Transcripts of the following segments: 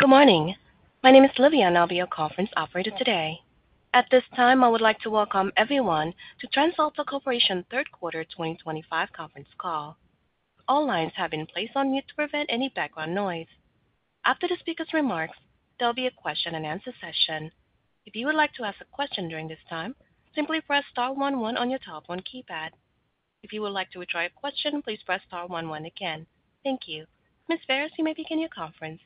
Good morning. My name is Livia, and I'll be your conference operator today. At this time, I would like to welcome everyone to TransAlta Corporation Third Quarter 2025 conference call. All lines have been placed on mute to prevent any background noise. After the speaker's remarks, there will be a question-and-answer session. If you would like to ask a question during this time, simply press star 11 on your telephone keypad. If you would like to withdraw your question, please press star 11 again. Thank you. Ms. Ferris, you may begin your conference.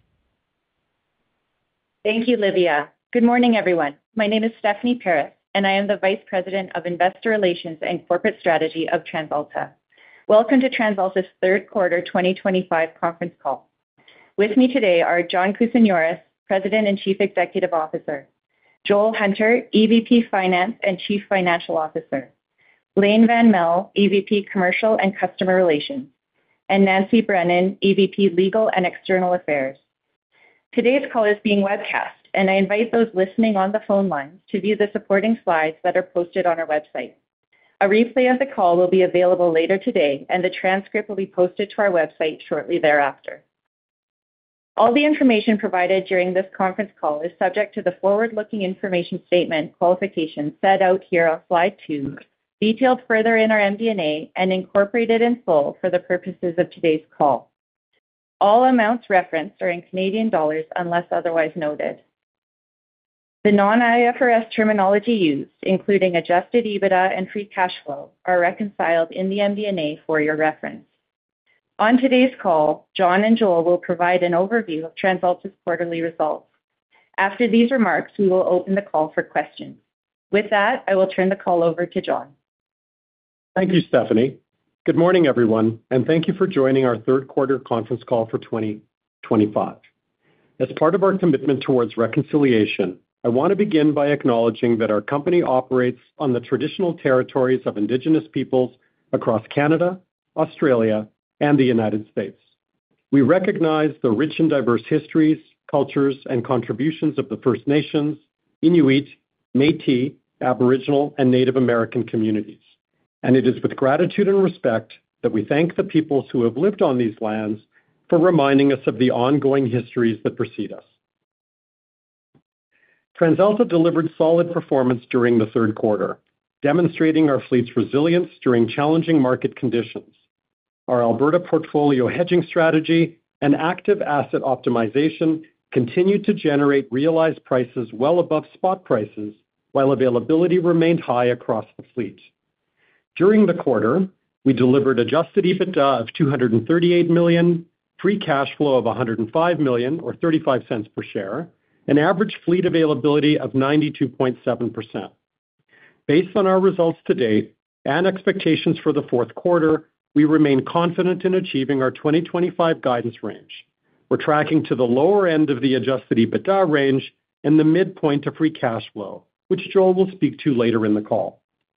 Thank you, Livia. Good morning, everyone. My name is Stephanie Paris, and I am the Vice President of Investor Relations and Corporate Strategy of TransAlta. Welcome to TransAlta's Third Quarter 2025 conference call. With me today are John Kousinioris, President and Chief Executive Officer; Joel Hunter, EVP Finance and Chief Financial Officer; Blain Van Melle, EVP Commercial and Customer Relations; and Nancy Brennan, EVP Legal and External Affairs. Today's call is being webcast, and I invite those listening on the phone lines to view the supporting slides that are posted on our website. A replay of the call will be available later today, and the transcript will be posted to our website shortly thereafter. All the information provided during this conference call is subject to the forward-looking information statement qualifications set out here on slide 2, detailed further in our MD&A, and incorporated in full for the purposes of today's call. All amounts referenced are in Canadian dollars unless otherwise noted. The non-IFRS terminology used, including adjusted EBITDA and free cash flow, are reconciled in the MD&A for your reference. On today's call, John and Joel will provide an overview of TransAlta's quarterly results. After these remarks, we will open the call for questions. With that, I will turn the call over to John. Thank you, Stephanie. Good morning, everyone, and thank you for joining our third quarter conference call for 2025. As part of our commitment towards reconciliation, I want to begin by acknowledging that our company operates on the traditional territories of Indigenous peoples across Canada, Australia, and the United States. We recognize the rich and diverse histories, cultures, and contributions of the First Nations, Inuit, Métis, Aboriginal, and Native American communities. And it is with gratitude and respect that we thank the peoples who have lived on these lands for reminding us of the ongoing histories that precede us. TransAlta delivered solid performance during the third quarter, demonstrating our fleet's resilience during challenging market conditions. Our Alberta portfolio hedging strategy and active asset optimization continued to generate realized prices well above spot prices, while availability remained high across the fleet. During the quarter, we delivered adjusted EBITDA of 238 million, free cash flow of 105 million, or 0.35 per share, and average fleet availability of 92.7%. Based on our results to date and expectations for the fourth quarter, we remain confident in achieving our 2025 guidance range. We're tracking to the lower end of the adjusted EBITDA range and the midpoint of free cash flow, which Joel will speak to later in the call.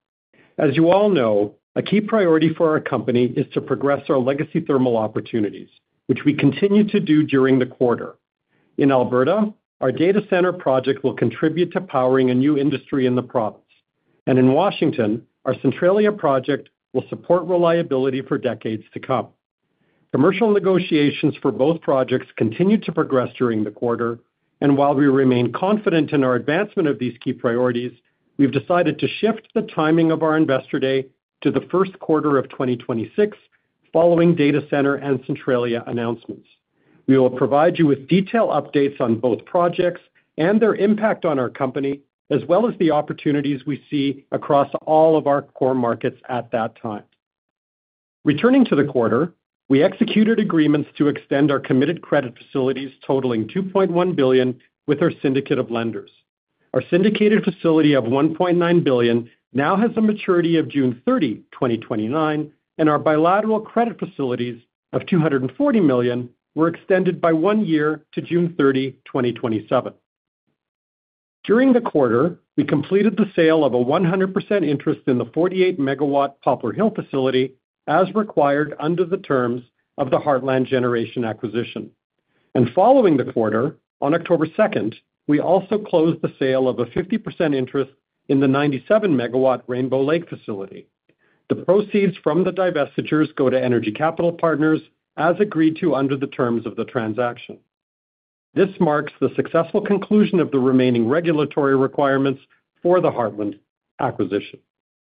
As you all know, a key priority for our company is to progress our legacy thermal opportunities, which we continue to do during the quarter. In Alberta, our data center project will contribute to powering a new industry in the province. And in Washington, our Centralia project will support reliability for decades to come. Commercial negotiations for both projects continue to progress during the quarter, and while we remain confident in our advancement of these key priorities, we've decided to shift the timing of our Investor Day to the first quarter of 2026, following data center and Centralia announcements. We will provide you with detailed updates on both projects and their impact on our company, as well as the opportunities we see across all of our core markets at that time. Returning to the quarter, we executed agreements to extend our committed credit facilities totaling 2.1 billion with our syndicate of lenders. Our syndicated facility of 1.9 billion now has a maturity of June 30, 2029, and our bilateral credit facilities of 240 million were extended by 1 year to June 30, 2027. During the quarter, we completed the sale of a 100% interest in the 48-megawatt Poplar Hill facility as required under the terms of the Heartland Generation acquisition. And following the quarter, on October 2nd, we also closed the sale of a 50% interest in the 97-megawatt Rainbow Lake facility. The proceeds from the divestitures go to Energy Capital Partners as agreed to under the terms of the transaction. This marks the successful conclusion of the remaining regulatory requirements for the Heartland acquisition.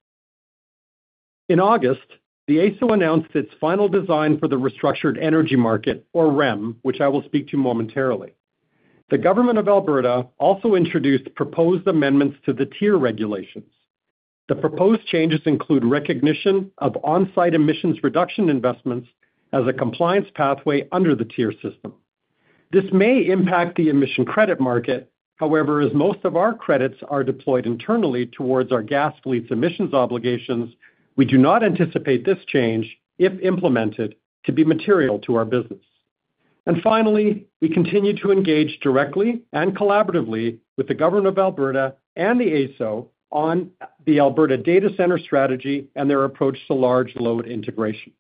In August, the AESO announced its final design for the Restructured Energy Market, or REM, which I will speak to momentarily. The Government of Alberta also introduced proposed amendments to the TIER regulations. The proposed changes include recognition of on-site emissions reduction investments as a compliance pathway under the TIER system. This may impact the emission credit market. However, as most of our credits are deployed internally towards our gas fleet's emissions obligations, we do not anticipate this change, if implemented, to be material to our business. And finally, we continue to engage directly and collaboratively with the Government of Alberta and the AESO on the Alberta data center strategy and their approach to large load integration.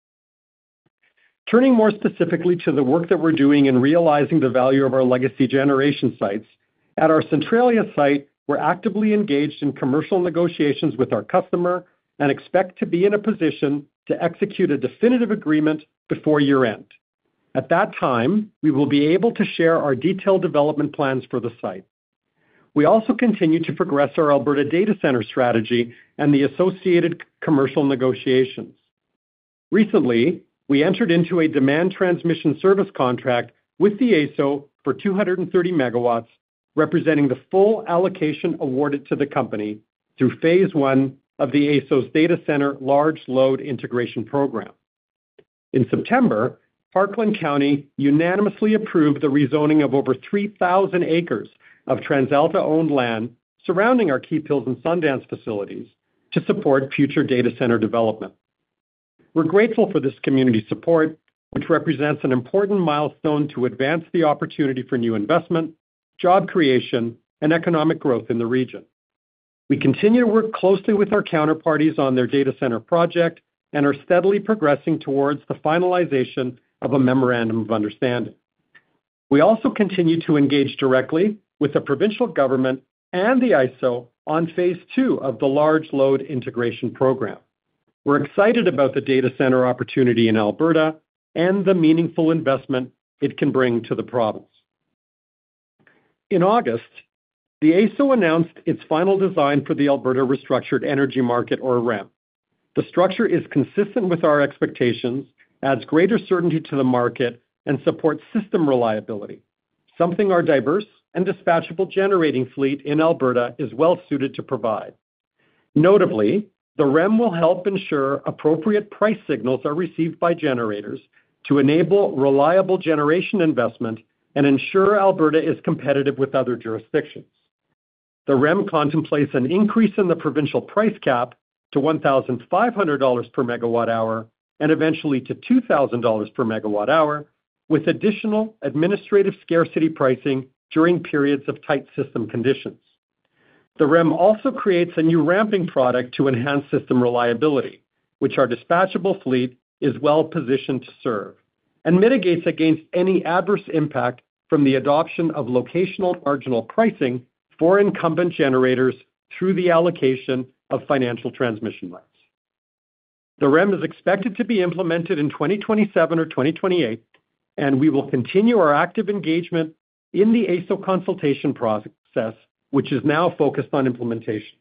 Turning more specifically to the work that we're doing in realizing the value of our legacy generation sites, at our Centralia site, we're actively engaged in commercial negotiations with our customer and expect to be in a position to execute a definitive agreement before year-end. At that time, we will be able to share our detailed development plans for the site. We also continue to progress our Alberta data center strategy and the associated commercial negotiations. Recently, we entered into a demand transmission service contract with the AESO for 230 megawatts, representing the full allocation awarded to the company through Phase 1 of the AESO's Data Center Large Load Integration Program. In September, Parkland County unanimously approved the rezoning of over 3,000 acres of TransAlta-owned land surrounding our Keephills and Sundance facilities to support future data center development. We're grateful for this community support, which represents an important milestone to advance the opportunity for new investment, job creation, and economic growth in the region. We continue to work closely with our counterparties on their data center project and are steadily progressing towards the finalization of a memorandum of understanding. We also continue to engage directly with the provincial government and the AESO on Phase 2 of the Large Load Integration Program. We're excited about the data center opportunity in Alberta and the meaningful investment it can bring to the province. In August, the AESO announced its final design for the Alberta Restructured Energy Market, or REM. The structure is consistent with our expectations, adds greater certainty to the market, and supports system reliability, something our diverse and dispatchable generating fleet in Alberta is well suited to provide. Notably, the REM will help ensure appropriate price signals are received by generators to enable reliable generation investment and ensure Alberta is competitive with other jurisdictions. The REM contemplates an increase in the provincial price cap to $1,500 per megawatt hour and eventually to $2,000 per megawatt hour, with additional administrative scarcity pricing during periods of tight system conditions. The REM also creates a new ramping product to enhance system reliability, which our dispatchable fleet is well positioned to serve, and mitigates against any adverse impact from the adoption of locational marginal pricing for incumbent generators through the allocation of financial transmission rights. The REM is expected to be implemented in 2027 or 2028, and we will continue our active engagement in the AESO consultation process, which is now focused on implementation.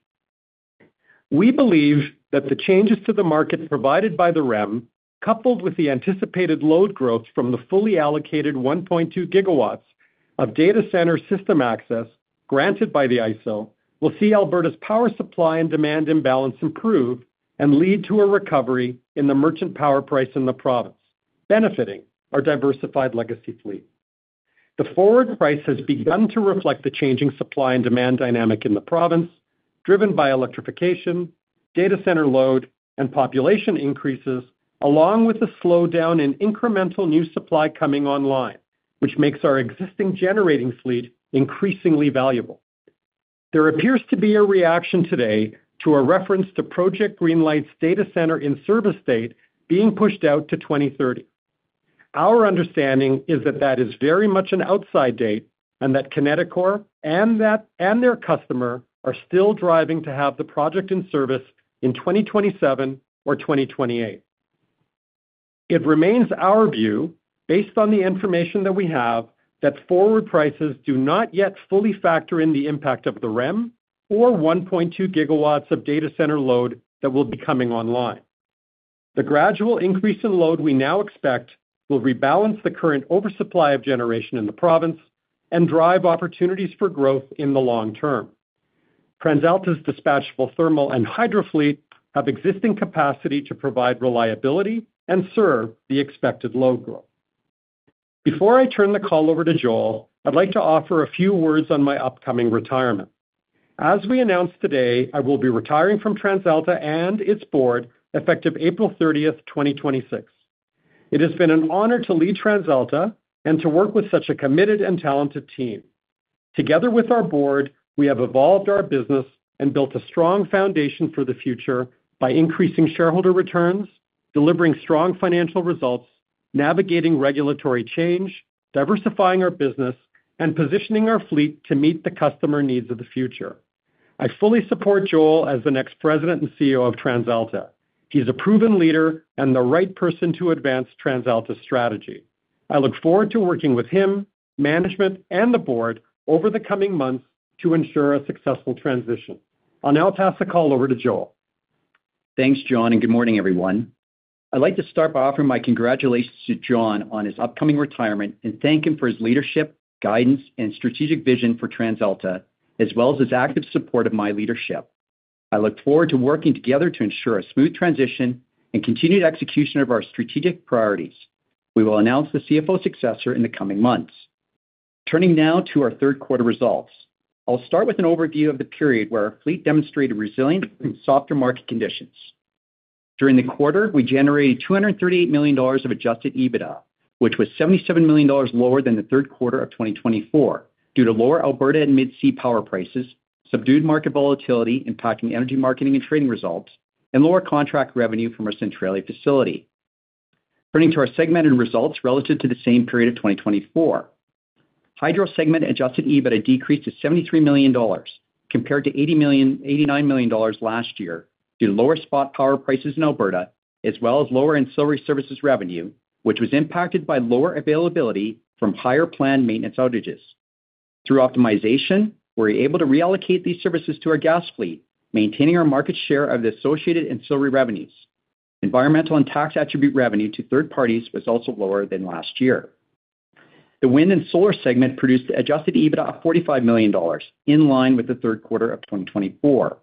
We believe that the changes to the market provided by the REM, coupled with the anticipated load growth from the fully allocated 1.2 gigawatts of data center system access granted by the AESO, will see Alberta's power supply and demand imbalance improve and lead to a recovery in the merchant power price in the province, benefiting our diversified legacy fleet. The forward price has begun to reflect the changing supply and demand dynamic in the province, driven by electrification, data center load, and population increases, along with a slowdown in incremental new supply coming online, which makes our existing generating fleet increasingly valuable. There appears to be a reaction today to a reference to Project Greenlight's data center in-service date being pushed out to 2030. Our understanding is that that is very much an outside date, and that Kineticor and their customer are still driving to have the project in service in 2027 or 2028. It remains our view, based on the information that we have, that forward prices do not yet fully factor in the impact of the REM or 1.2 gigawatts of data center load that will be coming online. The gradual increase in load we now expect will rebalance the current oversupply of generation in the province and drive opportunities for growth in the long term. TransAlta's dispatchable thermal and hydro fleet have existing capacity to provide reliability and serve the expected load growth. Before I turn the call over to Joel, I'd like to offer a few words on my upcoming retirement. As we announced today, I will be retiring from TransAlta and its board effective April 30th, 2026. It has been an honor to lead TransAlta and to work with such a committed and talented team. Together with our board, we have evolved our business and built a strong foundation for the future by increasing shareholder returns, delivering strong financial results, navigating regulatory change, diversifying our business, and positioning our fleet to meet the customer needs of the future. I fully support Joel as the next President and CEO of TransAlta. He's a proven leader and the right person to advance TransAlta's strategy. I look forward to working with him, management, and the board over the coming months to ensure a successful transition. I'll now pass the call over to Joel. Thanks, John, and good morning, everyone. I'd like to start by offering my congratulations to John on his upcoming retirement and thank him for his leadership, guidance, and strategic vision for TransAlta, as well as his active support of my leadership. I look forward to working together to ensure a smooth transition and continued execution of our strategic priorities. We will announce the CFO successor in the coming months. Turning now to our third quarter results. I'll start with an overview of the period where our fleet demonstrated resilience in softer market conditions. During the quarter, we generated $238 million of adjusted EBITDA, which was $77 million lower than the third quarter of 2024 due to lower Alberta and Mid-C power prices, subdued market volatility impacting energy marketing and trading results, and lower contract revenue from our Centralia facility. Turning to our segmented results relative to the same period of 2024. Hydro segment adjusted EBITDA decreased to $73 million compared to $89 million last year due to lower spot power prices in Alberta, as well as lower ancillary services revenue, which was impacted by lower availability from higher planned maintenance outages. Through optimization, we're able to reallocate these services to our gas fleet, maintaining our market share of the associated ancillary revenues. Environmental and tax attribute revenue to third parties was also lower than last year. The wind and solar segment produced adjusted EBITDA of $45 million, in line with the third quarter of 2024.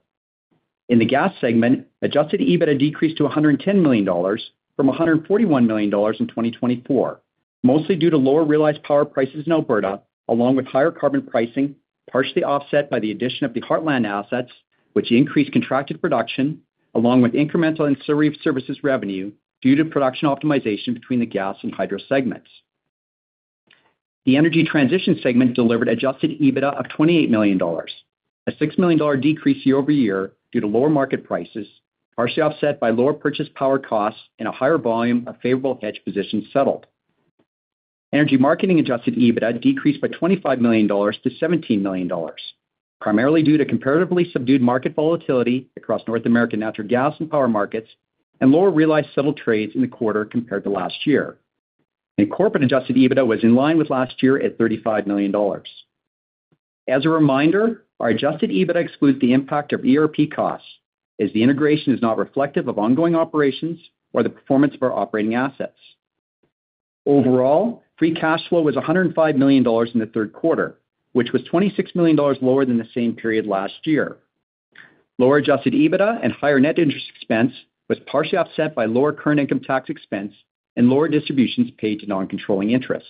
In the gas segment, adjusted EBITDA decreased to $110 million from $141 million in 2024, mostly due to lower realized power prices in Alberta, along with higher carbon pricing, partially offset by the addition of the Heartland assets, which increased contracted production, along with incremental ancillary services revenue due to production optimization between the gas and hydro segments. The energy transition segment delivered adjusted EBITDA of $28 million, a $6 million decrease year over year due to lower market prices, partially offset by lower purchase power costs and a higher volume of favorable hedge positions settled. Energy marketing adjusted EBITDA decreased by $25 million to $17 million, primarily due to comparatively subdued market volatility across North American natural gas and power markets and lower realized settled trades in the quarter compared to last year. And corporate adjusted EBITDA was in line with last year at $35 million. As a reminder, our adjusted EBITDA excludes the impact of ERP costs, as the integration is not reflective of ongoing operations or the performance of our operating assets. Overall, free cash flow was $105 million in the third quarter, which was $26 million lower than the same period last year. Lower adjusted EBITDA and higher net interest expense was partially offset by lower current income tax expense and lower distributions paid to non-controlling interests.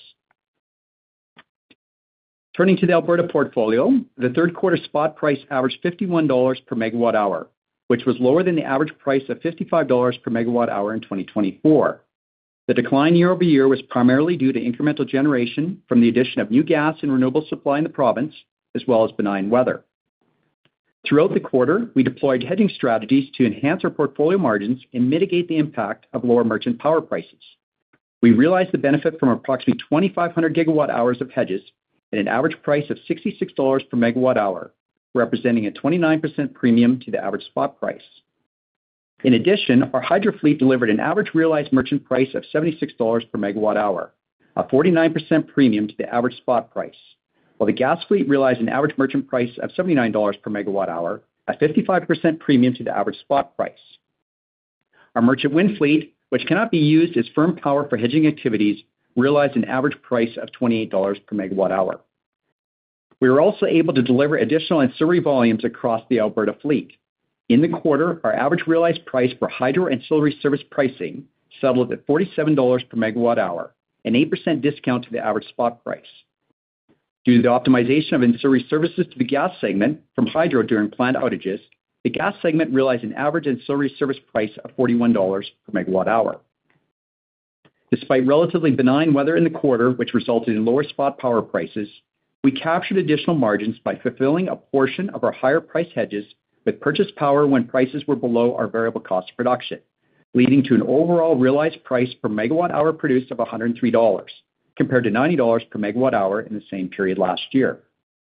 Turning to the Alberta portfolio, the third quarter spot price averaged $51 per megawatt hour, which was lower than the average price of $55 per megawatt hour in 2024. The decline year over year was primarily due to incremental generation from the addition of new gas and renewable supply in the province, as well as benign weather. Throughout the quarter, we deployed hedging strategies to enhance our portfolio margins and mitigate the impact of lower merchant power prices. We realized the benefit from approximately 2,500 gigawatt hours of hedges at an average price of $66 per megawatt hour, representing a 29% premium to the average spot price. In addition, our hydro fleet delivered an average realized merchant price of $76 per megawatt hour, a 49% premium to the average spot price, while the gas fleet realized an average merchant price of $79 per megawatt hour, a 55% premium to the average spot price. Our merchant wind fleet, which cannot be used as firm power for hedging activities, realized an average price of $28 per megawatt hour. We were also able to deliver additional ancillary volumes across the Alberta fleet. In the quarter, our average realized price for hydro ancillary service pricing settled at $47 per megawatt hour, an 8% discount to the average spot price. Due to the optimization of ancillary services to the gas segment from hydro during planned outages, the gas segment realized an average ancillary service price of $41 per megawatt hour. Despite relatively benign weather in the quarter, which resulted in lower spot power prices, we captured additional margins by fulfilling a portion of our higher price hedges with purchased power when prices were below our variable cost of production, leading to an overall realized price per megawatt hour produced of $103, compared to $90 per megawatt hour in the same period last year.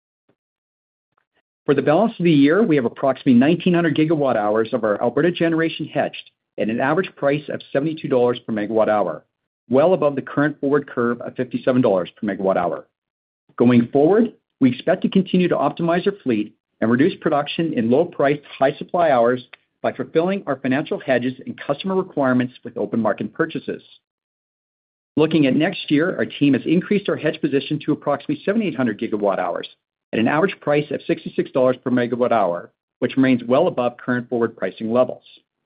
For the balance of the year, we have approximately 1,900 gigawatt hours of our Alberta generation hedged at an average price of $72 per megawatt hour, well above the current forward curve of $57 per megawatt hour. Going forward, we expect to continue to optimize our fleet and reduce production in low-priced, high-supply hours by fulfilling our financial hedges and customer requirements with open market purchases. Looking at next year, our team has increased our hedge position to approximately 7,800 gigawatt hours at an average price of $66 per megawatt hour, which remains well above current forward pricing levels.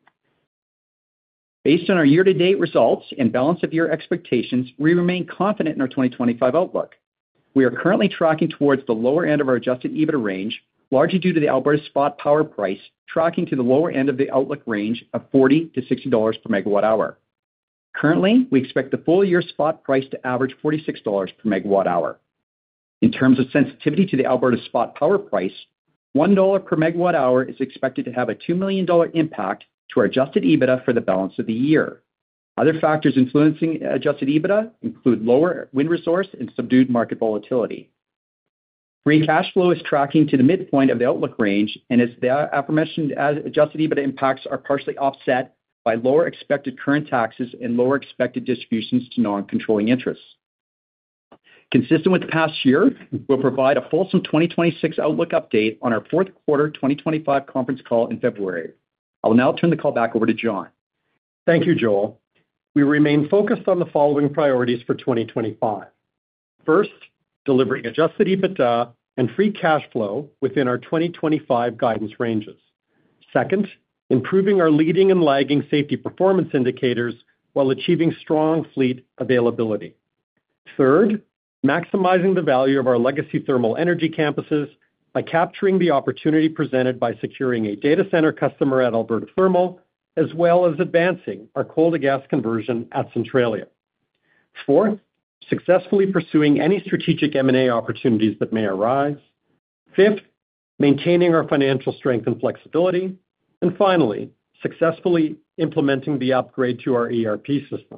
Based on our year-to-date results and balance of year expectations, we remain confident in our 2025 outlook. We are currently tracking towards the lower end of our adjusted EBITDA range, largely due to the Alberta spot power price tracking to the lower end of the outlook range of $40 to $60 per megawatt hour. Currently, we expect the full year spot price to average $46 per megawatt hour. In terms of sensitivity to the Alberta spot power price, $1 per megawatt hour is expected to have a $2 million impact to our adjusted EBITDA for the balance of the year. Other factors influencing adjusted EBITDA include lower wind resource and subdued market volatility. Free cash flow is tracking to the midpoint of the outlook range, and as the aforementioned adjusted EBITDA impacts are partially offset by lower expected current taxes and lower expected distributions to non-controlling interests. Consistent with the past year, we'll provide a fulsome 2026 outlook update on our fourth quarter 2025 conference call in February. I will now turn the call back over to John. Thank you, Joel. We remain focused on the following priorities for 2025. First, delivering adjusted EBITDA and free cash flow within our 2025 guidance ranges. Second, improving our leading and lagging safety performance indicators while achieving strong fleet availability. Third, maximizing the value of our legacy thermal energy campuses by capturing the opportunity presented by securing a data center customer at Alberta Thermal, as well as advancing our coal-to-gas conversion at Centralia. Fourth, successfully pursuing any strategic M&A opportunities that may arise. Fifth, maintaining our financial strength and flexibility. And finally, successfully implementing the upgrade to our ERP system.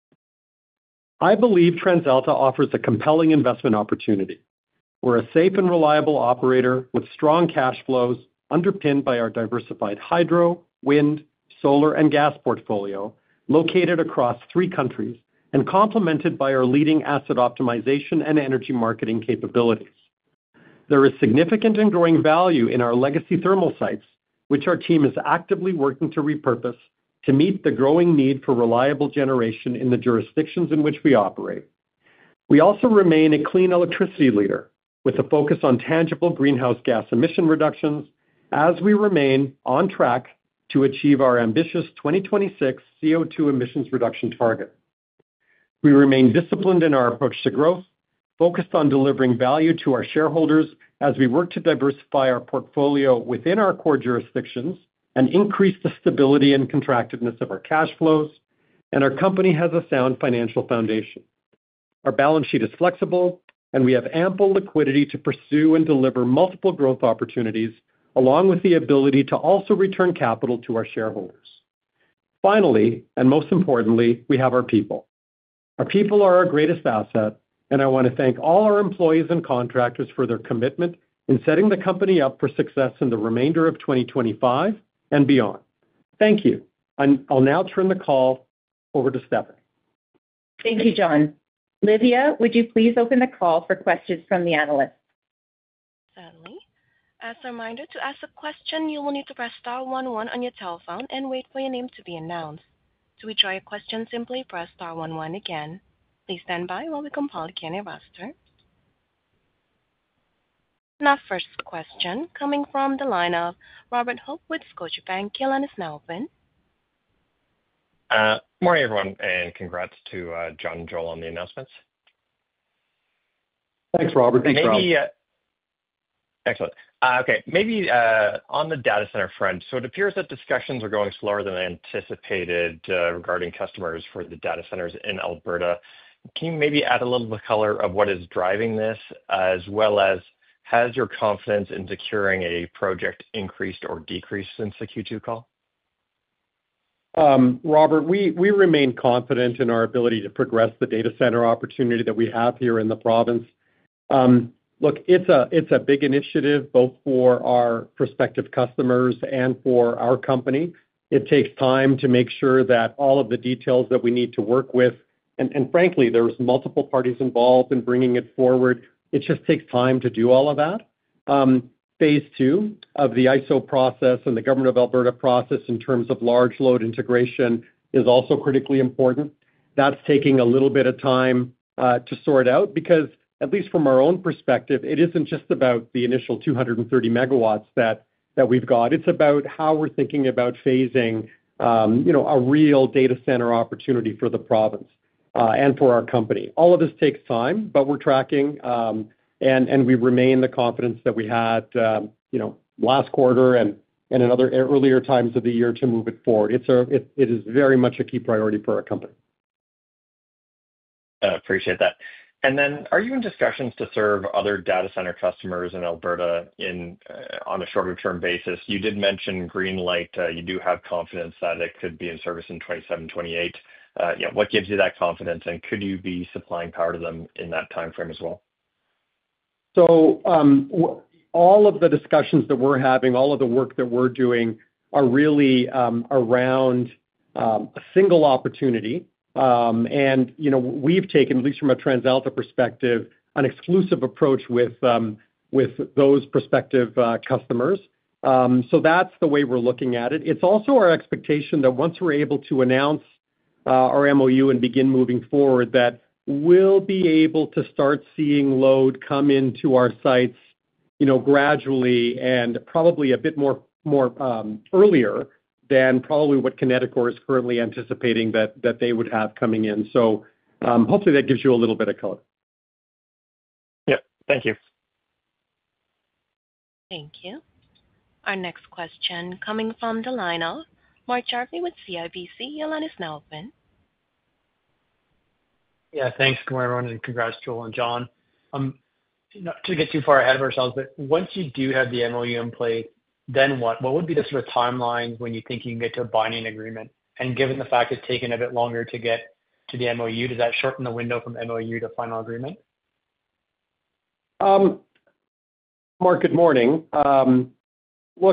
I believe TransAlta offers a compelling investment opportunity. We're a safe and reliable operator with strong cash flows underpinned by our diversified hydro, wind, solar, and gas portfolio located across 3 countries and complemented by our leading asset optimization and energy marketing capabilities. There is significant and growing value in our legacy thermal sites, which our team is actively working to repurpose to meet the growing need for reliable generation in the jurisdictions in which we operate. We also remain a clean electricity leader with a focus on tangible greenhouse gas emission reductions as we remain on track to achieve our ambitious 2026 CO2 emissions reduction target. We remain disciplined in our approach to growth, focused on delivering value to our shareholders as we work to diversify our portfolio within our core jurisdictions and increase the stability and contractedness of our cash flows, and our company has a sound financial foundation. Our balance sheet is flexible, and we have ample liquidity to pursue and deliver multiple growth opportunities, along with the ability to also return capital to our shareholders. Finally, and most importantly, we have our people. Our people are our greatest asset, and I want to thank all our employees and contractors for their commitment in setting the company up for success in the remainder of 2025 and beyond. Thank you. I'll now turn the call over to Stephanie. Thank you, John. Livia, would you please open the call for questions from the analysts? Certainly. As a reminder, to ask a question, you will need to press star 11 on your telephone and wait for your name to be announced. To withdraw your question, simply press star 11 again. Please stand by while we compile the Q&A roster. Now, first question coming from the line of Robert Hope with Scotiabank. Your line is now open. Morning, everyone, and congrats to John and Joel on the announcements. Thanks, Robert. Thanks, Rob. Excellent. Okay, maybe on the data center front, so it appears that discussions are going slower than anticipated regarding customers for the data centers in Alberta. Can you maybe add a little bit of color of what is driving this, as well as has your confidence in securing a project increased or decreased since the Q2 call? Robert, we remain confident in our ability to progress the data center opportunity that we have here in the province. Look, it's a big initiative both for our prospective customers and for our company. It takes time to make sure that all of the details that we need to work with, and frankly, there's multiple parties involved in bringing it forward. It just takes time to do all of that. Phase 2 of the ISO process and the Government of Alberta process in terms of large load integration is also critically important. That's taking a little bit of time to sort out because, at least from our own perspective, it isn't just about the initial 230 megawatts that we've got. It's about how we're thinking about phasing a real data center opportunity for the province and for our company. All of this takes time, but we're tracking, and we remain the confidence that we had last quarter and in other earlier times of the year to move it forward. It is very much a key priority for our company. Appreciate that. And then, are you in discussions to serve other data center customers in Alberta on a shorter-term basis? You did mention Greenlight. You do have confidence that it could be in service in 27, 28. What gives you that confidence, and could you be supplying power to them in that timeframe as well? So all of the discussions that we're having, all of the work that we're doing are really around a single opportunity. And we've taken, at least from a TransAlta perspective, an exclusive approach with those prospective customers. So that's the way we're looking at it. It's also our expectation that once we're able to announce our MOU and begin moving forward, that we'll be able to start seeing load come into our sites gradually and probably a bit more earlier than probably what Kineticor is currently anticipating that they would have coming in. So hopefully that gives you a little bit of color. Yep. Thank you. Thank you. Our next question coming from the line of Mark Jarvi with CIBC. Your line is now open. Yeah, thanks. Good morning, everyone, and congrats, Joel and John. Not to get too far ahead of ourselves, but once you do have the MOU in place, then what? What would be the sort of timeline when you think you can get to a binding agreement? And given the fact it's taken a bit longer to get to the MOU, does that shorten the window from MOU to final agreement? Mark, good morning. Look,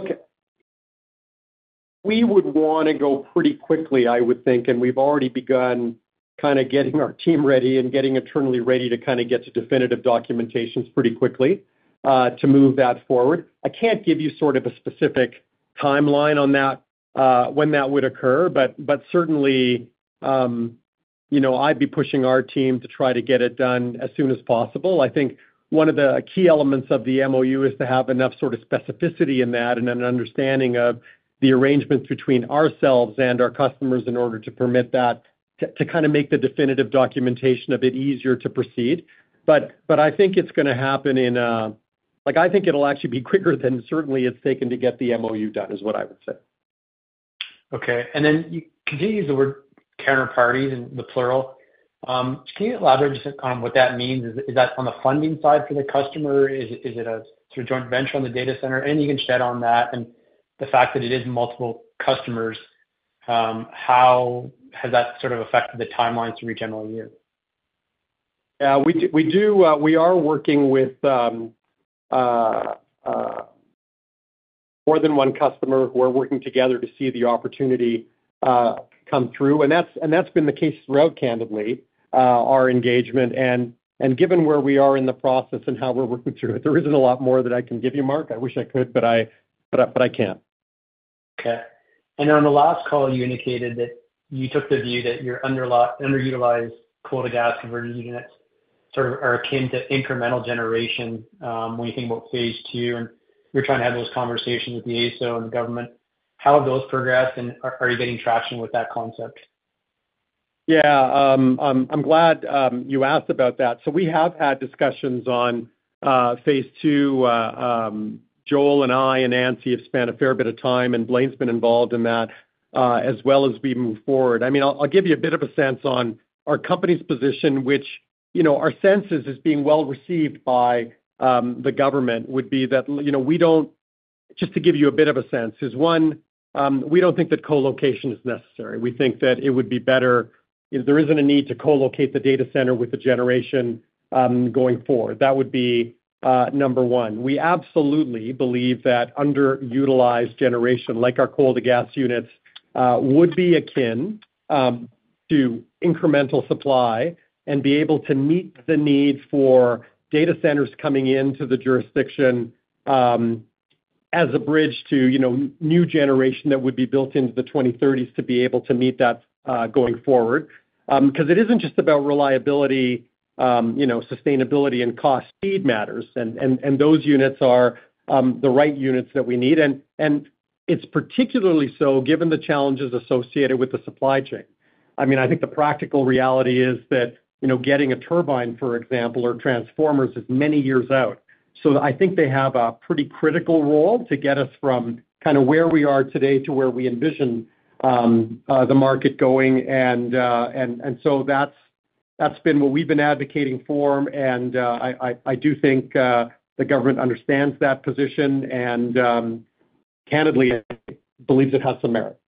we would want to go pretty quickly, I would think, and we've already begun kind of getting our team ready and getting internally ready to kind of get to definitive documentations pretty quickly to move that forward. I can't give you sort of a specific timeline on that, when that would occur, but certainly, I'd be pushing our team to try to get it done as soon as possible. I think one of the key elements of the MOU is to have enough sort of specificity in that and an understanding of the arrangements between ourselves and our customers in order to permit that to kind of make the definitive documentation a bit easier to proceed. But I think it's going to happen I think it'll actually be quicker than certainly it's taken to get the MOU done, is what I would say. Okay. And then you continue to use the word counterparties in the plural. Can you elaborate just on what that means? Is that on the funding side for the customer? Is it a sort of joint venture on the data center? Anything you can shed on that, and the fact that it is multiple customers, how has that sort of affected the timelines to reach MOU? Yeah, we are working with more than one customer who are working together to see the opportunity come through, and that's been the case throughout, candidly. our engagement. And given where we are in the process and how we're working through it, there isn't a lot more that I can give you, Mark. I wish I could, but I can't. Okay. And on the last call, you indicated that you took the view that your underutilized coal to gas converted units sort of are akin to incremental generation when you think about phase two, and you're trying to have those conversations with the AESO and the government. How have those progressed, and are you getting traction with that concept? Yeah, I'm glad you asked about that. So we have had discussions on phase two. Joel and I and Nancy have spent a fair bit of time, and Blaine's been involved in that as well as we move forward. I mean, I'll give you a bit of a sense on our company's position, which, our sense is being well received by the government, would be that, we don't, just to give you a bit of a sense, is one, we don't think that co-location is necessary. We think that it would be better if there isn't a need to co-locate the data center with the generation going forward. That would be number one. We absolutely believe that underutilized generation, like our coal to gas units, would be akin to incremental supply and be able to meet the need for data centers coming into the jurisdiction as a bridge to, new generation that would be built into the 2030s to be able to meet that going forward. Because it isn't just about reliability, sustainability and cost. Speed matters, and those units are the right units that we need. And it's particularly so given the challenges associated with the supply chain. I mean, I think the practical reality is that, getting a turbine, for example, or transformers is many years out. So I think they have a pretty critical role to get us from kind of where we are today to where we envision the market going. And so that's been what we've been advocating for. And I do think the government understands that position and candidly believes it has some merit.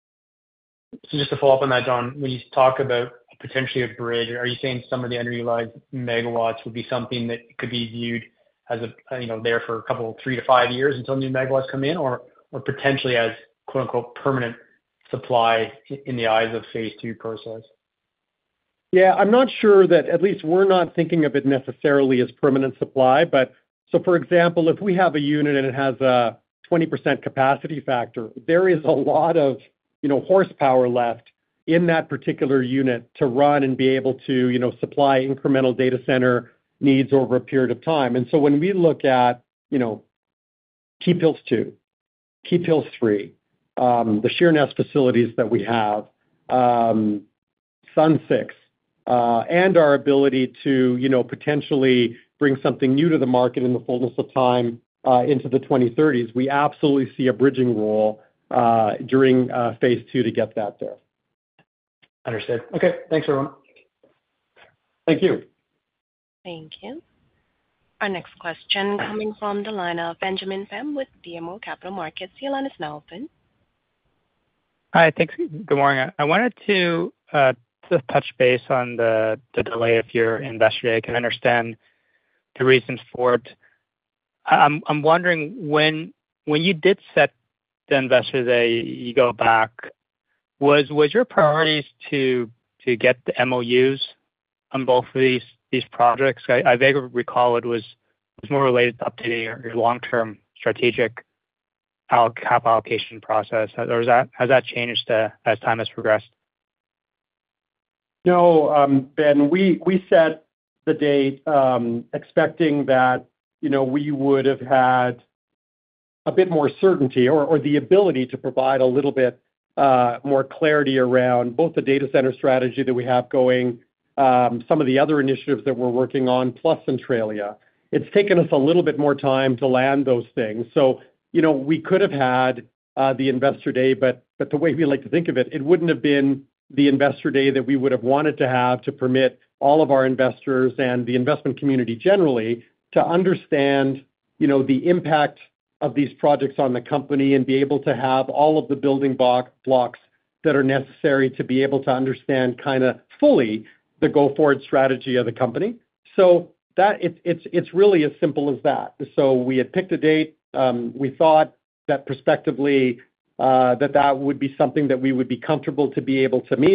So just to follow up on that, John, when you talk about potentially a bridge, are you saying some of the underutilized megawatts would be something that could be viewed as there for a couple, 3 to 5 years until new megawatts come in, or potentially as quote unquote permanent supply in the eyes of phase two process? Yeah, I'm not sure that, at least we're not thinking of it necessarily as permanent supply. But so, for example, if we have a unit and it has a 20% capacity factor, there is a lot of, horsepower left in that particular unit to run and be able to, supply incremental data center needs over a period of time. And so when we look at, Keephills 2, Keephills 3, the Sheerness facilities that we have, Sun 6, and our ability to, potentially bring something new to the market in the fullness of time into the 2030s, we absolutely see a bridging role during phase two to get that there. Understood. Okay. Thanks, everyone. Thank you. Thank you. Our next question coming from the line of Benjamin Pham with BMO Capital Markets. Your line is now open. Hi, thanks. Good morning. I wanted to touch base on the delay of your Investor Day. I can understand the reasons for it. I'm wondering, when you did set the Investor Day, you go back, was your priorities to get the MOUs on both of these projects? I vaguely recall it was more related to updating your long-term strategic cap allocation process. Or has that changed as time has progressed? No, Ben, we set the date expecting that, we would have had a bit more certainty or the ability to provide a little bit more clarity around both the data center strategy that we have going, some of the other initiatives that we're working on, plus Centralia. It's taken us a little bit more time to land those things. So, we could have had the Investor Day, but the way we like to think of it, it wouldn't have been the Investor Day that we would have wanted to have to permit all of our investors and the investment community generally to understand, the impact of these projects on the company and be able to have all of the building blocks that are necessary to be able to understand kind of fully the go-forward strategy of the company. So that it's really as simple as that. So we had picked a date. We thought that prospectively that would be something that we would be comfortable to be able to meet.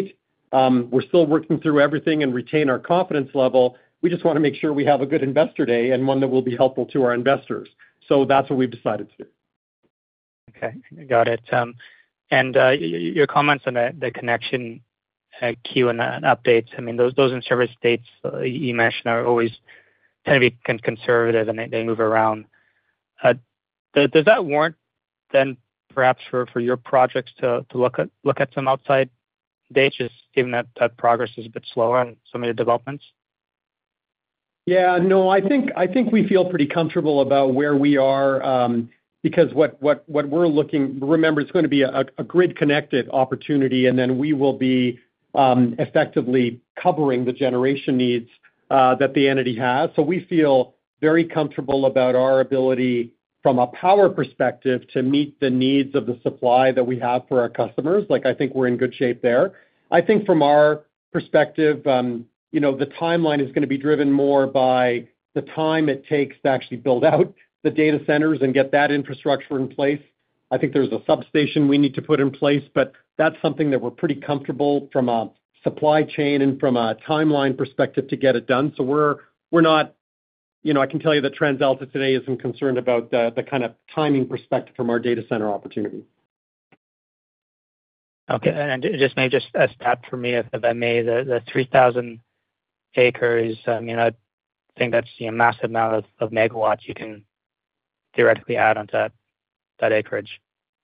We're still working through everything and retain our confidence level. We just want to make sure we have a good investor day and one that will be helpful to our investors. So that's what we've decided to do. Okay, got it. And your comments on the connection queue and updates, I mean, those in-service dates you mentioned are always tend to be conservative and they move around. Does that warrant then perhaps for your projects to look at some outside dates, just given that progress is a bit slower on some of your developments? Yeah, no, I think we feel pretty comfortable about where we are, because what we're looking, remember, it's going to be a grid-connected opportunity, and then we will be effectively covering the generation needs that the entity has. So we feel very comfortable about our ability from a power perspective to meet the needs of the supply that we have for our customers. Like, I think we're in good shape there. I think from our perspective, the timeline is going to be driven more by the time it takes to actually build out the data centers and get that infrastructure in place. I think there's a substation we need to put in place, but that's something that we're pretty comfortable from a supply chain and from a timeline perspective to get it done. So we're not, I can tell you that TransAlta today isn't concerned about the kind of timing perspective from our data center opportunity. Okay, and just a stat for me, if I may, the 3,000 acres, I mean, I think that's a massive amount of megawatts you can theoretically add onto that acreage.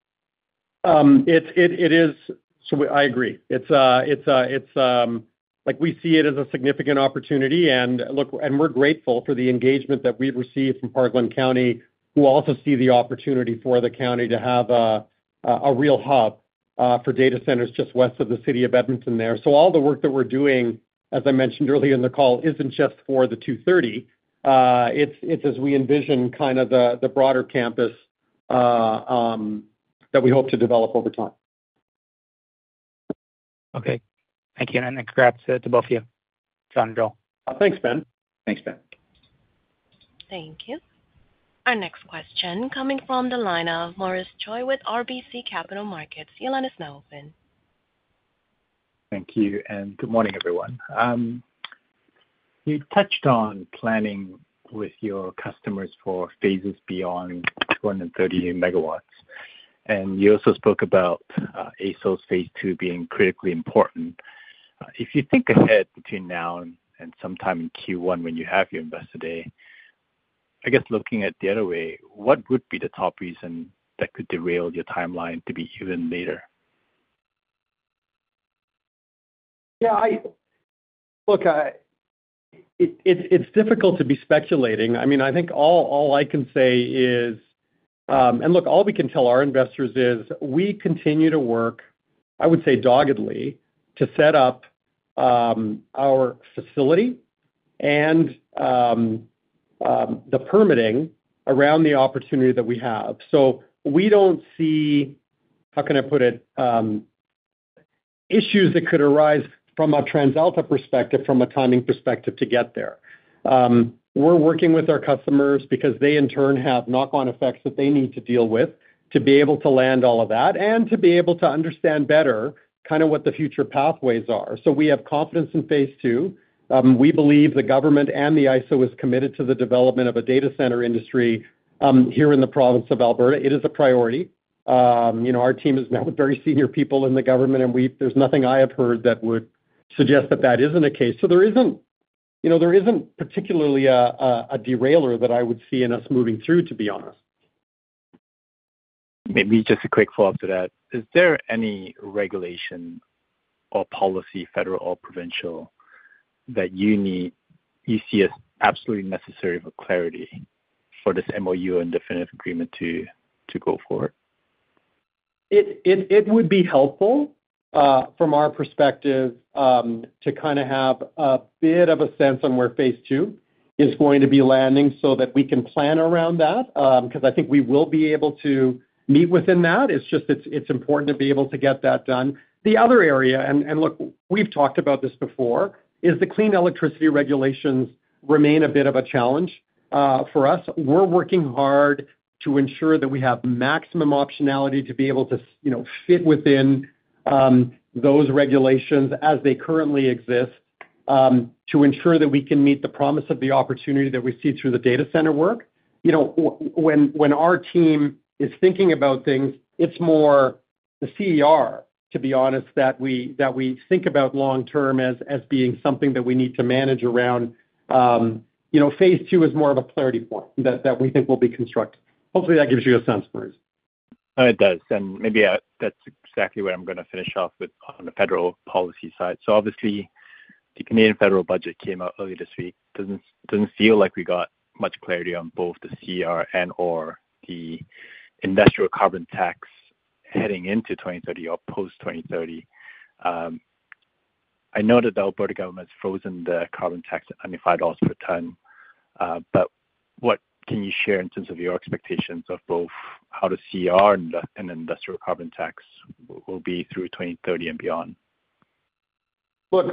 It is. So I agree. It's like we see it as a significant opportunity, and we're grateful for the engagement that we've received from Parkland County, who also see the opportunity for the county to have a real hub for data centers just west of the city of Edmonton there. So all the work that we're doing, as I mentioned earlier in the call, isn't just for the 230. It's as we envision kind of the broader campus that we hope to develop over time. Okay. Thank you. And congrats to both of you, John and Joel. Thanks, Ben. Thanks, Ben. Thank you. Our next question coming from the line of Maurice Choy with RBC Capital Markets. Your line is now open. Thank you, and good morning, everyone. You touched on planning with your customers for phases beyond 230 megawatts, and you also spoke about AESO's phase 2 being critically important. If you think ahead between now and sometime in Q1 when you have your Investor Day, I guess looking at the other way, what would be the top reason that could derail your timeline to be even later? Yeah, it's difficult to be speculating. I mean, I think all I can say is, and look, all we can tell our investors is we continue to work, I would say doggedly, to set up our facility and the permitting around the opportunity that we have. So we don't see, how can I put it, issues that could arise from a TransAlta perspective, from a timing perspective to get there. We're working with our customers because they in turn have knock-on effects that they need to deal with to be able to land all of that and to be able to understand better kind of what the future pathways are. So we have confidence in phase 2. We believe the government and the ISO is committed to the development of a data center industry here in the province of Alberta. It is a priority. Our team has met with very senior people in the government, and there's nothing I have heard that would suggest that isn't a case. So there isn't particularly a derailer that I would see in us moving through, to be honest. Maybe just a quick follow-up to that. Is there any regulation or policy, federal or provincial, that you see as absolutely necessary for clarity for this MOU and definitive agreement to go forward? It would be helpful from our perspective to kind of have a bit of a sense on where phase 2 is going to be landing so that we can plan around that, because I think we will be able to meet within that. It's just it's important to be able to get that done. The other area, and look, we've talked about this before, is the clean electricity regulations remain a bit of a challenge for us. We're working hard to ensure that we have maximum optionality to be able to fit within those regulations as they currently exist to ensure that we can meet the promise of the opportunity that we see through the data center work. When our team is thinking about things, it's more the CER, to be honest, that we think about long-term as being something that we need to manage around. Phase 2 is more of a clarity point that we think will be constructive. Hopefully, that gives you a sense, Maurice. It does. And maybe that's exactly what I'm going to finish off with on the federal policy side. So obviously, the Canadian federal budget came out early this week. Doesn't feel like we got much clarity on both the CER and or the industrial carbon tax heading into 2030 or post 2030. I know that the Alberta government's frozen the carbon tax at $95 per ton, but what can you share in terms of your expectations of both how the CER and the industrial carbon tax will be through 2030 and beyond? Look,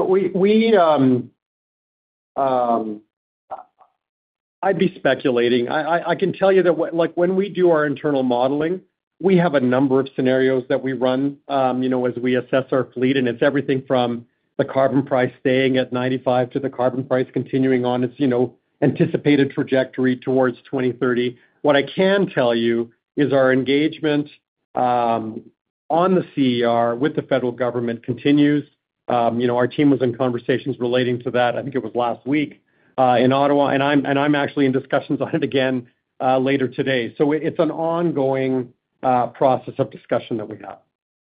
I'd be speculating. I can tell you that when we do our internal modeling, we have a number of scenarios that we run, as we assess our fleet, and it's everything from the carbon price staying at 95 to the carbon price continuing on its, anticipated trajectory towards 2030. What I can tell you is our engagement on the CER with the federal government continues. Our team was in conversations relating to that. I think it was last week in Ottawa, and I'm actually in discussions on it again later today. So it's an ongoing process of discussion that we have.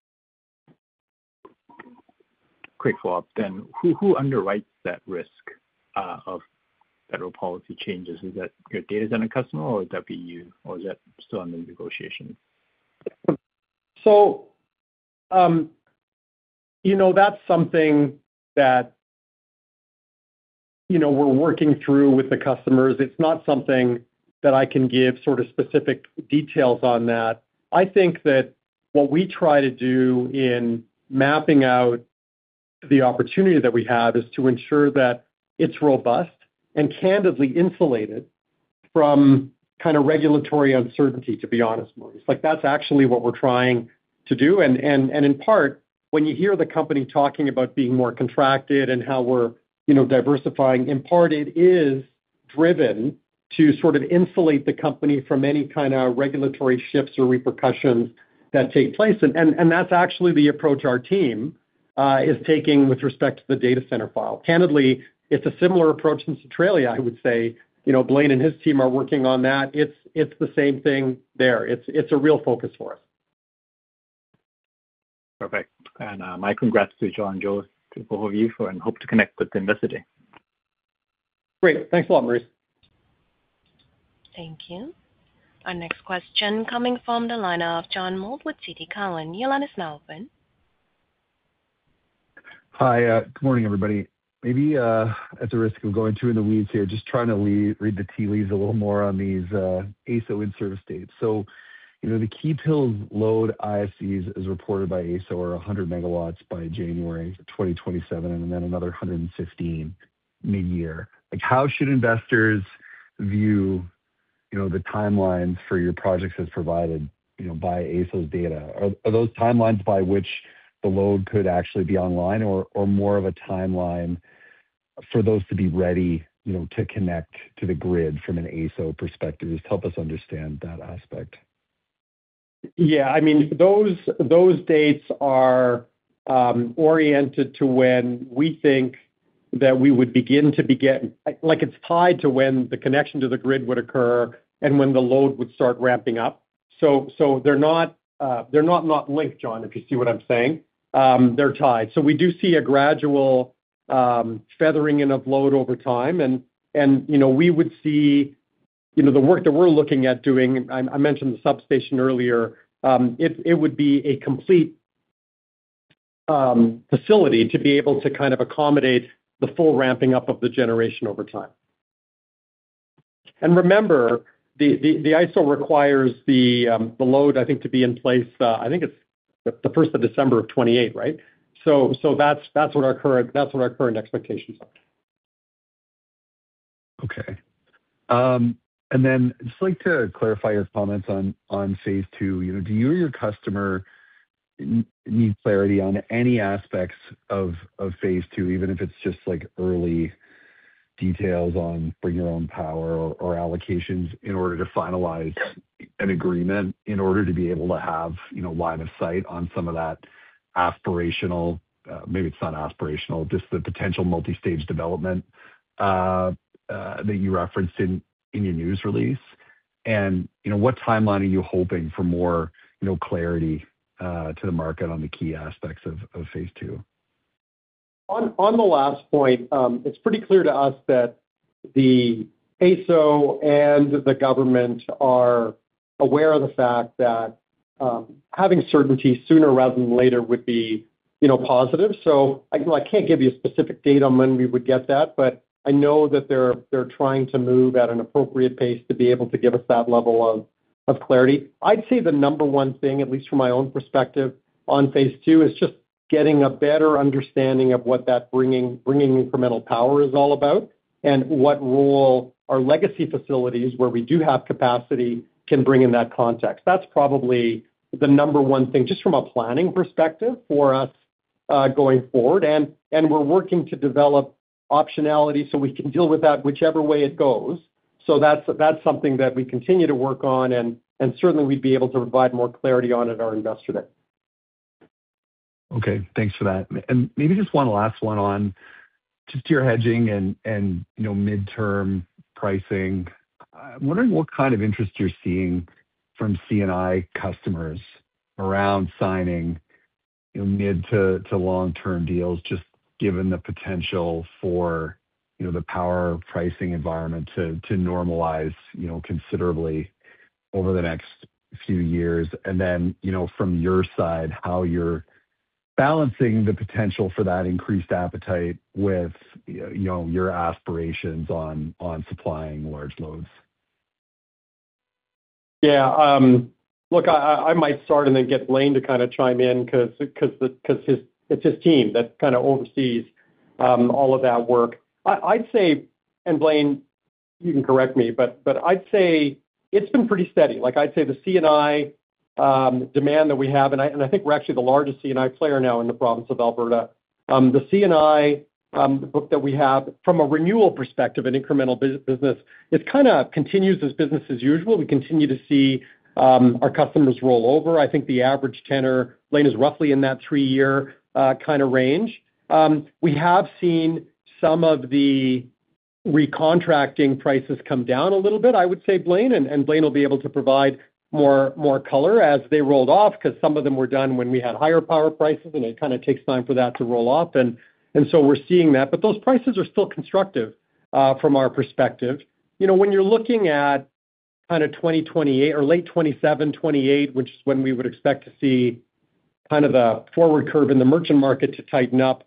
Quick follow-up then. Who underwrites that risk of federal policy changes? Is that your data center customer, or would that be you, or is that still under negotiation? So, that's something that, we're working through with the customers. It's not something that I can give sort of specific details on that. I think that what we try to do in mapping out the opportunity that we have is to ensure that it's robust and candidly insulated from kind of regulatory uncertainty, to be honest, Maurice. That's actually what we're trying to do. And in part, when you hear the company talking about being more contracted and how we're, diversifying, in part it is driven to sort of insulate the company from any kind of regulatory shifts or repercussions that take place. And that's actually the approach our team is taking with respect to the data center file. Candidly, it's a similar approach in Centralia, I would say. Blaine and his team are working on that. It's the same thing there. It's a real focus for us. Perfect. And my congrats to John and Joe, to both of you, and hope to connect with Investor Day. Great. Thanks a lot, Maurice. Thank you. Our next question coming from the line of John Mould with TD Cowen. Your line is now open. Hi. Good morning, everybody. Maybe at the risk of going too in the weeds here, just trying to read the tea leaves a little more on these AESO in-service dates. So, the Keephills load ISCs, as reported by AESO, are 100 megawatts by January 2027, and then another 115 mid-year. How should investors view, the timelines for your projects as provided, by AESO's data? Are those timelines by which the load could actually be online, or more of a timeline for those to be ready, to connect to the grid from an AESO perspective? Just help us understand that aspect. Yeah, I mean, those dates are oriented to when we think that we would begin to it's tied to when the connection to the grid would occur and when the load would start ramping up. So they're not linked, John, if you see what I'm saying. They're tied. So we do see a gradual feathering in of load over time, and we would see the work that we're looking at doing. I mentioned the substation earlier. It would be a complete facility to be able to kind of accommodate the full ramping up of the generation over time. And remember, the ISO requires the load, I think, to be in place. I think it's the 1st of December of 28, right? So that's what our current expectations are. Okay. And then just like to clarify your comments on phase 2. Do you or your customer need clarity on any aspects of phase two, even if it's just like early details on bring your own power or allocations in order to finalize an agreement, in order to be able to have, line of sight on some of that aspirational, maybe it's not aspirational, just the potential multi-stage development that you referenced in your news release? What timeline are you hoping for more, clarity to the market on the key aspects of phase two? On the last point, it's pretty clear to us that the AESO and the government are aware of the fact that having certainty sooner rather than later would be, positive. So I can't give you a specific date on when we would get that, but I know that they're trying to move at an appropriate pace to be able to give us that level of clarity. I'd say the number one thing, at least from my own perspective on phase two, is just getting a better understanding of what that bringing incremental power is all about, and what role our legacy facilities, where we do have capacity, can bring in that context. That's probably the number one thing, just from a planning perspective for us going forward. And we're working to develop optionality so we can deal with that whichever way it goes. So that's something that we continue to work on, and certainly we'd be able to provide more clarity on at our Investor Day. Okay, thanks for that. And maybe just one last one on just your hedging and midterm pricing. I'm wondering what kind of interest you're seeing from C&I customers around signing mid to long-term deals, just given the potential for the power pricing environment to normalize considerably over the next few years. And then from your side, how you're balancing the potential for that increased appetite with your aspirations on supplying large loads. Yeah. Look, I might start and then get Blain to kind of chime in, because it's his team that kind of oversees all of that work. I'd say, and Blain, you can correct me, but I'd say it's been pretty steady. Like, I'd say the C&I demand that we have, and I think we're actually the largest C&I player now in the province of Alberta. The C&I book that we have from a renewal perspective and incremental business, it kind of continues as business as usual. We continue to see our customers roll over. I think the average tenor, Blain, is roughly in that 3-year kind of range. We have seen some of the recontracting prices come down a little bit, I would say, Blain, and Blain will be able to provide more color as they rolled off, because some of them were done when we had higher power prices, and it kind of takes time for that to roll off. And so we're seeing that, but those prices are still constructive from our perspective. When you're looking at kind of 2028 or late 27, 28, which is when we would expect to see kind of the forward curve in the merchant market to tighten up,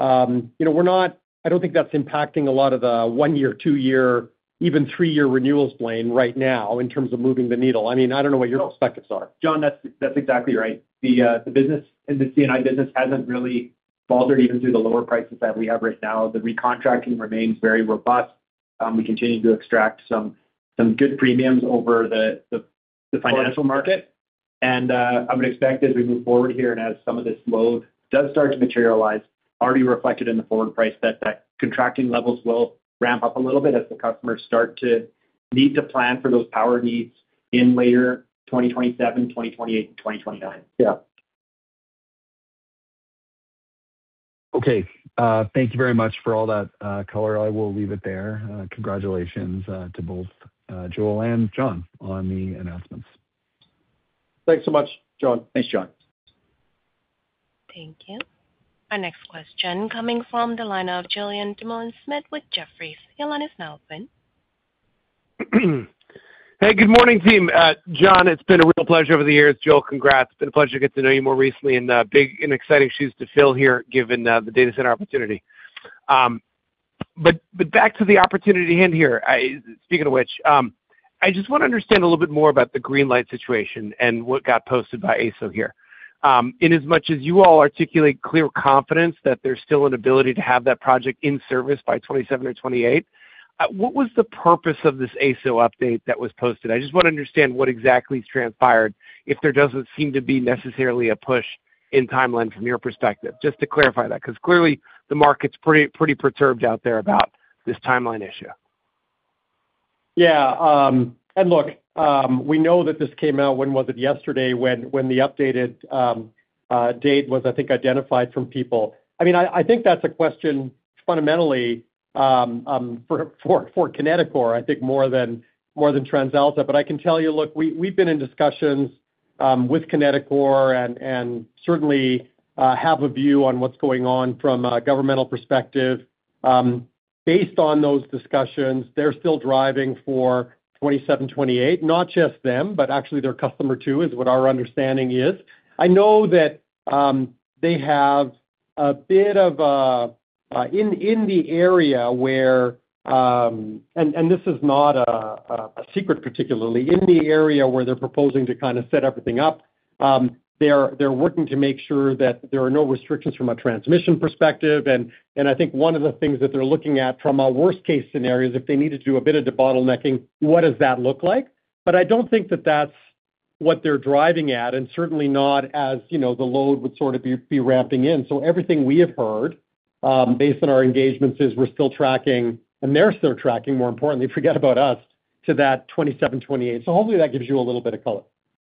I don't think that's impacting a lot of the 1-year, 2-year, even 3-year renewals, Blain, right now in terms of moving the needle. I mean, I don't know what your perspectives are. John, that's exactly right. The business and the C&I business hasn't really faltered even through the lower prices that we have right now. The recontracting remains very robust. We continue to extract some good premiums over the financial market. And I would expect as we move forward here, and as some of this load does start to materialize, already reflected in the forward price, that contracting levels will ramp up a little bit as the customers start to need to plan for those power needs in later 2027, 2028, and 2029. Yeah. Okay. Thank you very much for all that color. I will leave it there. Congratulations to both Joel and John on the announcements. Thanks so much, John. Thanks, John. Thank you. Our next question coming from the line of Julien Dumoulin-Smith with Jefferies. Your line is now open. Hey, good morning, team. John, it's been a real pleasure over the years. Joel, congrats. It's been a pleasure to get to know you more recently, and big and exciting shoes to fill here, given the data center opportunity. But back to the opportunity hand here. Speaking of which, I just want to understand a little bit more about the Greenlight situation and what got posted by AESO here. In as much as you all articulate clear confidence that there's still an ability to have that project in service by 27 or 28, what was the purpose of this AESO update that was posted? I just want to understand what exactly transpired, if there doesn't seem to be necessarily a push in timeline from your perspective? Just to clarify that, because clearly the market's pretty perturbed out there about this timeline issue. Yeah. And look, we know that this came out, when was it? Yesterday, when the updated date was, I think, identified from people. I mean, I think that's a question fundamentally for Kineticor, I think more than TransAlta. But I can tell you, look, we've been in discussions with Kineticor and certainly have a view on what's going on from a governmental perspective. Based on those discussions, they're still driving for 27, 28. Not just them, but actually their customer too, is what our understanding is. I know that they have a bit of in the area where, and this is not a secret particularly, in the area where they're proposing to kind of set everything up, they're working to make sure that there are no restrictions from a transmission perspective. And I think one of the things that they're looking at from a worst-case scenario is if they needed to do a bit of debottlenecking, what does that look like? But I don't think that that's what they're driving at, and certainly not as, the load would sort of be ramping in. So everything we have heard, based on our engagements, is we're still tracking, and they're still tracking, more importantly, forget about us, to that 27, 28. So hopefully that gives you a little bit of color.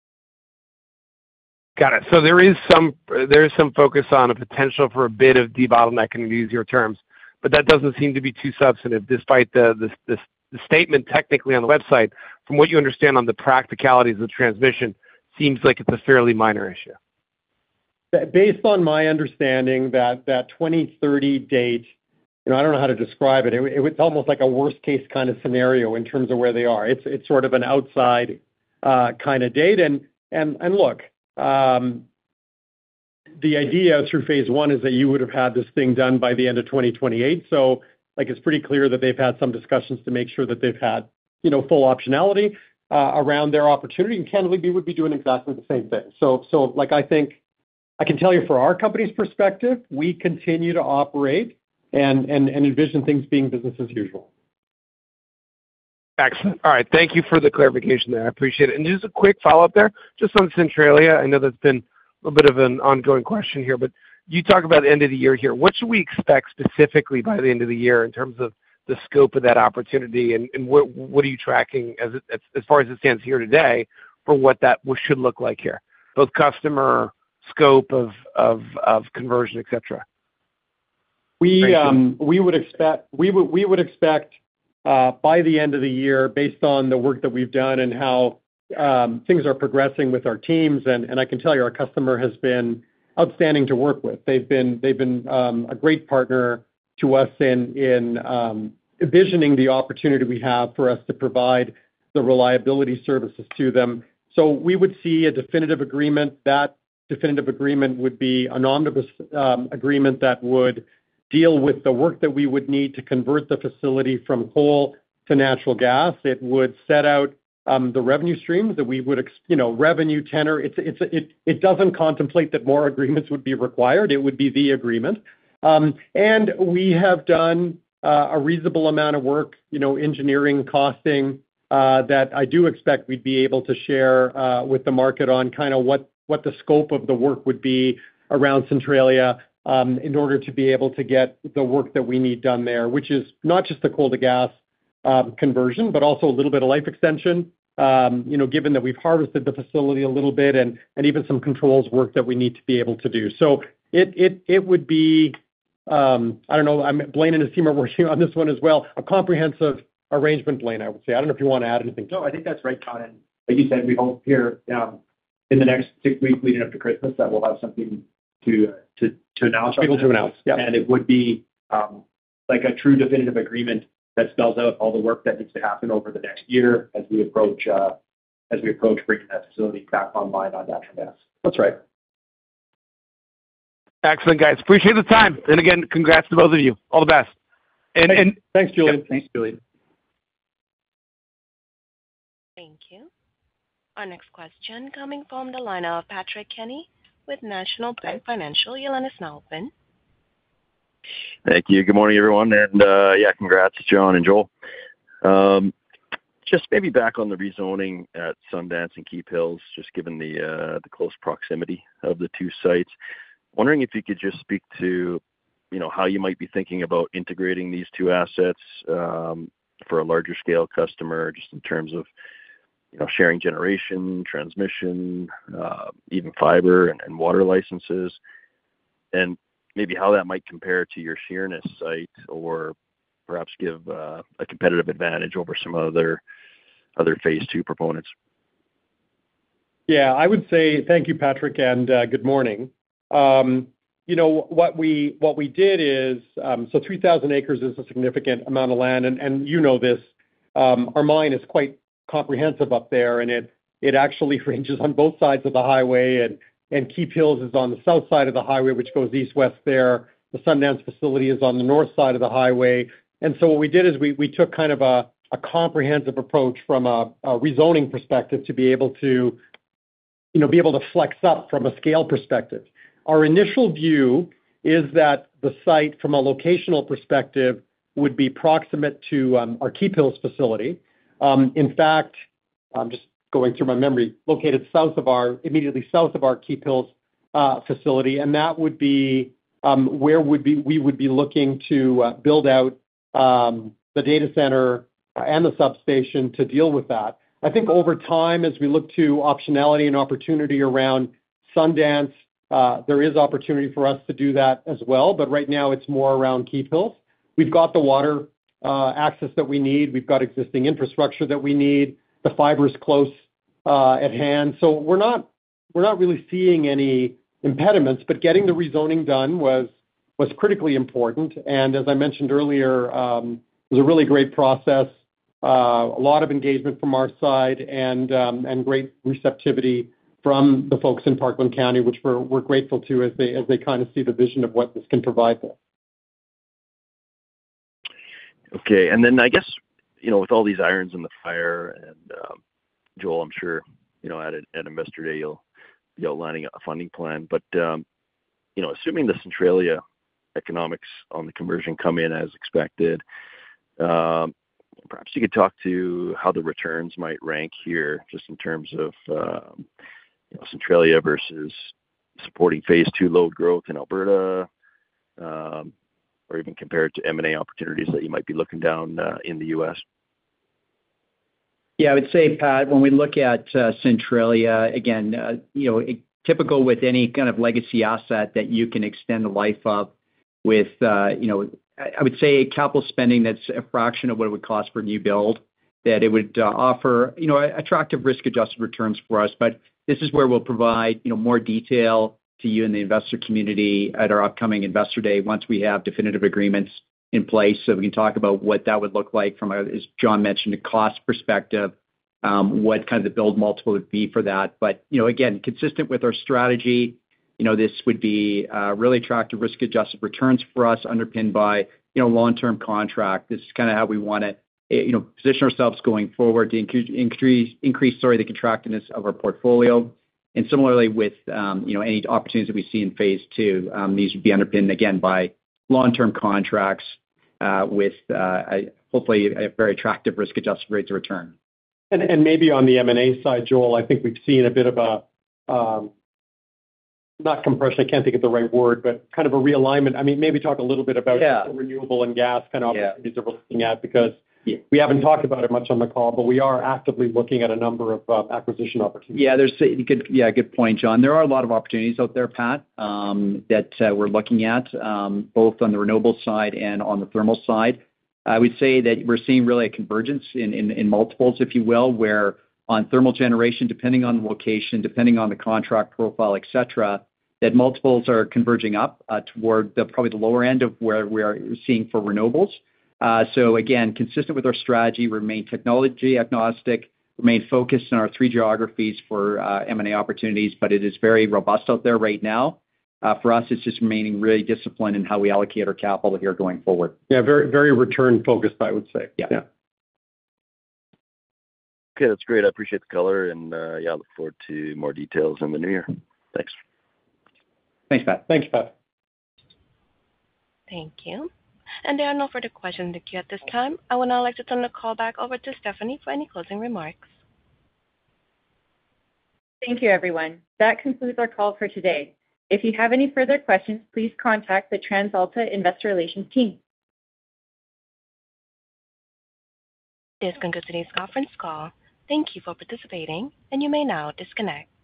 Got it. So there is some focus on a potential for a bit of debottlenecking, to use your terms, but that doesn't seem to be too substantive, despite the statement technically on the website. From what you understand on the practicalities of the transmission, seems like it's a fairly minor issue. Based on my understanding, that 2030 date, I don't know how to describe it. It's almost like a worst case kind of scenario in terms of where they are. It's sort of an outside kind of date. And look, the idea through phase one is that you would have had this thing done by the end of 2028. So it's pretty clear that they've had some discussions to make sure that they've had, full optionality around their opportunity. And candidly, we would be doing exactly the same thing. So I think I can tell you, for our company's perspective, we continue to operate and envision things being business as usual. Excellent. All right. Thank you for the clarification there. I appreciate it. And just a quick follow-up there, just on Centralia. I know that's been a little bit of an ongoing question here, but you talk about the end of the year here. What should we expect specifically by the end of the year in terms of the scope of that opportunity, and what are you tracking as far as it stands here today for what that should look like here, both customer, scope of conversion, et cetera? We would expect by the end of the year, based on the work that we've done and how things are progressing with our teams, and I can tell you our customer has been outstanding to work with. They've been a great partner to us in envisioning the opportunity we have for us to provide the reliability services to them. So we would see a definitive agreement. That definitive agreement would be an omnibus agreement that would deal with the work that we would need to convert the facility from coal to natural gas. It would set out the revenue streams that we would, revenue tenor. It doesn't contemplate that more agreements would be required. It would be the agreement. And we have done a reasonable amount of work, engineering, costing, that I do expect we'd be able to share with the market on kind of what the scope of the work would be around Centralia, in order to be able to get the work that we need done there, which is not just the coal to gas conversion, but also a little bit of life extension, given that we've harvested the facility a little bit, and even some controls work that we need to be able to do. So it would be, I don't know, Blaine and his team are working on this one as well, a comprehensive arrangement, Blaine, I would say. I don't know if you want to add anything. No, I think that's right, John. And like you said, we hope here in the next 6 weeks leading up to Christmas that we'll have something to announce. People to announce, yeah. And it would be like a true definitive agreement that spells out all the work that needs to happen over the next year as we approach bringing that facility back online on natural gas. That's right. Excellent, guys. Appreciate the time. And again, congrats to both of you. All the best. And thanks, Julian. Yep, thanks, Julian. Thank you. Our next question coming from the line of Patrick Kenny with National Bank Financial. Your line is now open. Thank you. Good morning, everyone. And congrats, John and Joel. Just maybe back on the rezoning at Sundance and Keephills, just given the close proximity of the two sites. Wondering if you could just speak to, how you might be thinking about integrating these two assets for a larger scale customer, just in terms of, sharing generation, transmission, even fiber and water licenses, and maybe how that might compare to your Sheerness site, or perhaps give a competitive advantage over some other phase two proponents. Yeah, I would say thank you, Patrick, and good morning. What we did is, so 3,000 acres is a significant amount of land, and this. Our mine is quite comprehensive up there, and it actually ranges on both sides of the highway, and Keephills is on the south side of the highway, which goes east-west there. The Sundance facility is on the north side of the highway. And so what we did is we took kind of a comprehensive approach from a rezoning perspective to be able to flex up from a scale perspective. Our initial view is that the site, from a locational perspective, would be proximate to our Keephills facility. In fact, I'm just going through my memory, located immediately south of our Keephills facility, and that would be where we would be looking to build out the data center and the substation to deal with that. I think over time, as we look to optionality and opportunity around Sundance, there is opportunity for us to do that as well, but right now it's more around Keephills. We've got the water access that we need. We've got existing infrastructure that we need. The fiber is close at hand. So we're not really seeing any impediments, but getting the rezoning done was critically important. And as I mentioned earlier, it was a really great process, a lot of engagement from our side, and great receptivity from the folks in Parkland County, which we're grateful to as they kind of see the vision of what this can provide them. Okay, and then I guess, with all these irons in the fire, and Joel, I'm sure, at Investor Day, you'll be outlining a funding plan. But, assuming the Centralia economics on the conversion come in as expected, perhaps you could talk to how the returns might rank here, just in terms of, Centralia versus supporting phase two load growth in Alberta, or even compared to M&A opportunities that you might be looking down in the U.S. Yeah, I would say, Pat, when we look at Centralia, again, typical with any kind of legacy asset that you can extend the life of with, I would say capital spending that's a fraction of what it would cost for a new build, that it would offer, attractive risk-adjusted returns for us. But this is where we'll provide, more detail to you and the investor community at our upcoming Investor Day once we have definitive agreements in place, so we can talk about what that would look like from, as John mentioned, a cost perspective, what kind of the build multiple would be for that. But, again, consistent with our strategy, this would be really attractive risk-adjusted returns for us, underpinned by, long-term contract. This is kind of how we want to, position ourselves going forward to increase the contractedness of our portfolio. And similarly with, any opportunities that we see in phase two, these would be underpinned, again, by long-term contracts with hopefully a very attractive risk-adjusted rates of return. And maybe on the M&A side, Joel, I think we've seen a bit of a, not compression, I can't think of the right word, but kind of a realignment. I mean, maybe talk a little bit about the renewable and gas kind of opportunities that we're looking at, because we haven't talked about it much on the call, but we are actively looking at a number of acquisition opportunities. Yeah, there's good point, John. There are a lot of opportunities out there, Pat, that we're looking at, both on the renewable side and on the thermal side. I would say that we're seeing really a convergence in multiples, if you will, where on thermal generation, depending on the location, depending on the contract profile, et cetera, that multiples are converging up toward probably the lower end of where we are seeing for renewables. So again, consistent with our strategy, remain technology agnostic, remain focused on our three geographies for M&A opportunities, but it is very robust out there right now. For us, it's just remaining really disciplined in how we allocate our capital here going forward. Yeah, very, very return focused, I would say. Yeah. Okay, that's great. I appreciate the color, and I look forward to more details in the new year. Thanks. Thanks, Pat. Thanks, Pat. Thank you. There are no further questions in the queue at this time. I would now like to turn the call back over to Stephanie for any closing remarks. Thank you, everyone. That concludes our call for today. If you have any further questions, please contact the TransAlta Investor Relations team. This concludes today's conference call. Thank you for participating, and you may now disconnect.